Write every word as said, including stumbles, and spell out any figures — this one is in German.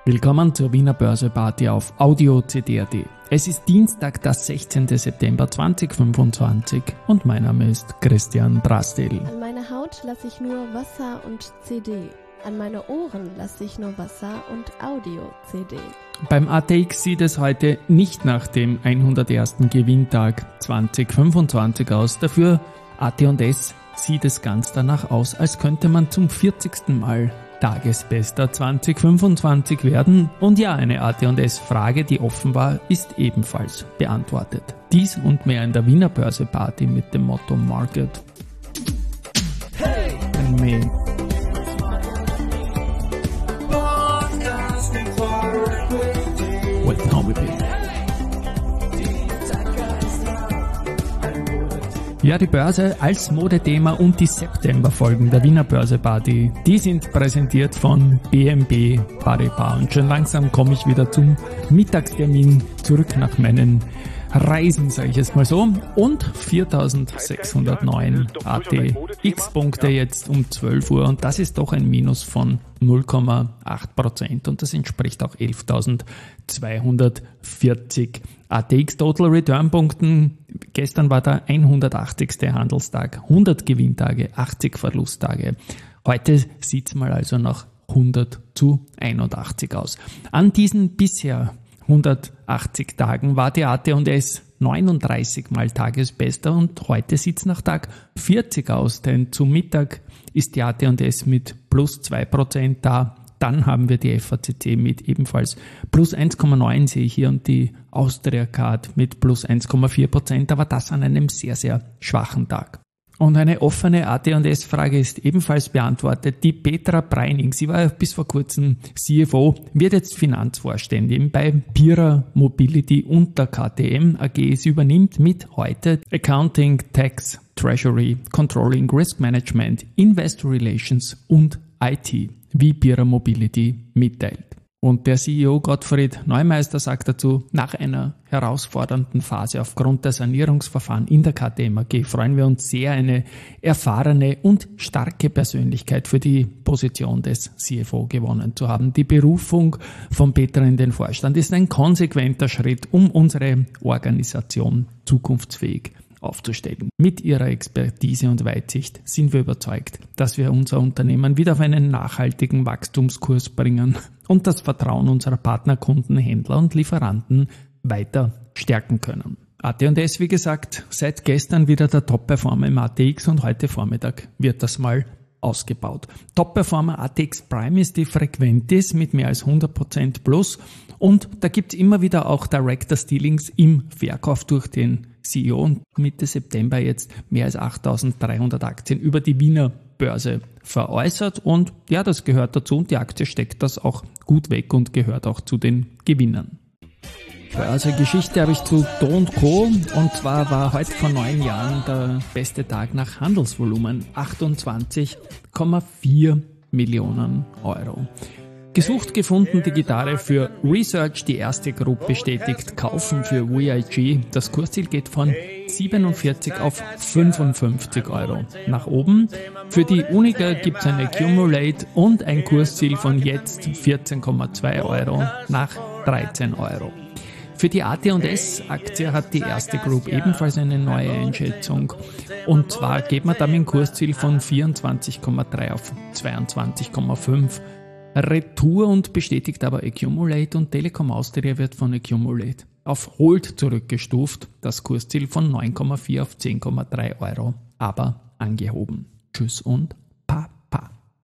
Willkommen zur Wiener Börse-Party auf Audio C D punkt A T. Es ist Dienstag, der sechzehnten September zweitausendfünfundzwanzig und mein Name ist Christian Drastil. An meine Haut lasse ich nur Wasser und C D. An meine Ohren lasse ich nur Wasser und Audio-C D. Beim A T X sieht es heute nicht nach dem hundertersten Gewinntag zweitausendfünfundzwanzig aus. Dafür A T und S sieht es ganz danach aus, als könnte man zum vierzigsten Mal Tagesbester zweitausendfünfundzwanzig werden. Und ja, eine A T und S-Frage, die offen war, ist ebenfalls beantwortet. Dies und mehr in der Wiener Börse-Party mit dem Motto Market Hey! and Me. Welcome with me. Ja, die Börse als Modethema und die Septemberfolgen der Wiener Börse-Party, die sind präsentiert von B N P Paribas. Und schon langsam komme ich wieder zum Mittagstermin zurück nach meinen Reisen, sage ich jetzt mal so. Und viertausendsechshundertneun A T X-Punkte jetzt um zwölf Uhr und das ist doch ein Minus von null Komma acht Prozent und das entspricht auch elftausendzweihundertvierzig A T X Total Return Punkten. Gestern war der hundertachtzigste Handelstag, hundert Gewinntage, achtzig Verlusttage. Heute sieht es mal also nach hundert zu einundachtzig aus. An diesen bisher hundertachtzig Tagen war die A T und S neununddreißig Mal Tagesbester und heute sieht es nach Tag vierzig aus, denn zum Mittag ist die A T und S mit plus zwei Prozent da. Dann haben wir die F A C C mit ebenfalls plus eins Komma neun, sehe ich hier, und die Austria Card mit plus eins Komma vier Prozent, aber das an einem sehr, sehr schwachen Tag. Und eine offene A T und S-Frage ist ebenfalls beantwortet. Die Petra Preining, sie war bis vor kurzem C F O, wird jetzt Finanzvorständin bei Pira Mobility und der K T M A G. Sie übernimmt mit heute Accounting, Tax, Treasury, Controlling, Risk Management, Investor Relations und I T, wie Pira Mobility mitteilt. Und der C E O Gottfried Neumeister sagt dazu, nach einer herausfordernden Phase aufgrund der Sanierungsverfahren in der K T M A G freuen wir uns sehr, eine erfahrene und starke Persönlichkeit für die Position des C F O gewonnen zu haben. Die Berufung von Petra in den Vorstand ist ein konsequenter Schritt, um unsere Organisation zukunftsfähig aufzustellen. Mit ihrer Expertise und Weitsicht sind wir überzeugt, dass wir unser Unternehmen wieder auf einen nachhaltigen Wachstumskurs bringen und das Vertrauen unserer Partnerkunden, Händler und Lieferanten weiter stärken können. A T und S, wie gesagt, seit gestern wieder der Top-Performer im A T X und heute Vormittag wird das mal ausgebaut. Top-Performer A T X Prime ist die Frequentis mit mehr als hundert Prozent plus und da gibt es immer wieder auch Director Dealings im Verkauf durch den C E O und Mitte September jetzt mehr als achttausenddreihundert Aktien über die Wiener Börse veräußert und ja, das gehört dazu und die Aktie steckt das auch gut weg und gehört auch zu den Gewinnern. Börse-Geschichte habe ich zu Do und Co. und zwar war heute vor neun Jahren der beste Tag nach Handelsvolumen, achtundzwanzig Komma vier Millionen Euro. Gesucht, gefunden, die Gitarre für Research, die erste Group bestätigt, kaufen für V I G. Das Kursziel geht von siebenundvierzig auf fünfundfünfzig Euro nach oben. Für die Unica gibt es ein Accumulate und ein Kursziel von jetzt vierzehn Komma zwei Euro nach dreizehn Euro. Für die A T und S-Aktie hat die erste Group ebenfalls eine neue Einschätzung. Und zwar geht man damit ein Kursziel von vierundzwanzig Komma drei auf zweiundzwanzig Komma fünf. Retour und bestätigt aber Accumulate und Telekom Austria wird von Accumulate auf Hold zurückgestuft. Das Kursziel von neun Komma vier auf zehn Komma drei Euro, aber angehoben. Tschüss und